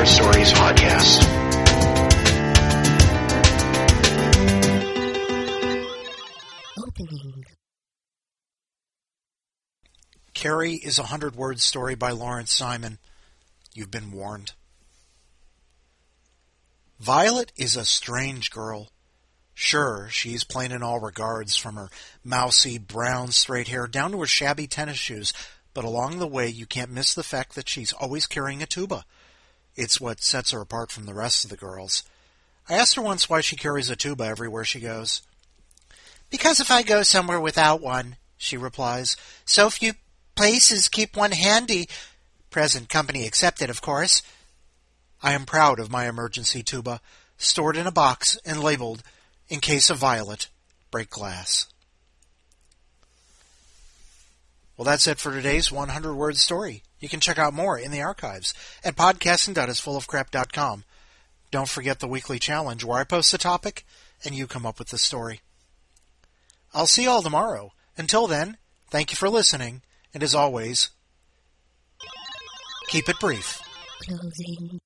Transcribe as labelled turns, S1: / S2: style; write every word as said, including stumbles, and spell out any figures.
S1: Word Stories podcast.
S2: Opening.
S3: Carrie is a hundred-word story by Lawrence Simon. You've been warned. Violet is a strange girl. Sure, she's plain in all regards, from her mousy, brown, straight hair down to her shabby tennis shoes, but along the way you can't miss the fact that she's always carrying a tuba. It's what sets her apart from the rest of the girls. I asked her once why she carries a tuba everywhere she goes. "Because if I go somewhere without one," she replies, "so few places keep one handy. Present company accepted, of course." I am proud of my emergency tuba, stored in a box and labeled, "In case of Violet, break glass." Well, that's it for today's hundred-word story. You can check out more in the archives at podcasting dot is full of crap dot com. Don't forget the weekly challenge where I post a topic and you come up with the story. I'll see you all tomorrow. Until then, thank you for listening, and as always, keep it brief.
S2: Closing.